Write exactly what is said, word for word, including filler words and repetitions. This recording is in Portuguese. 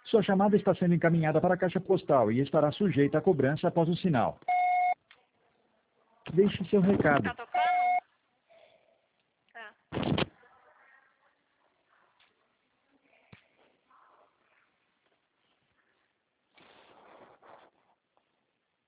Sua chamada está sendo encaminhada para a caixa postal e estará sujeita a cobrança após o sinal. Deixe seu recado. Tá tocando?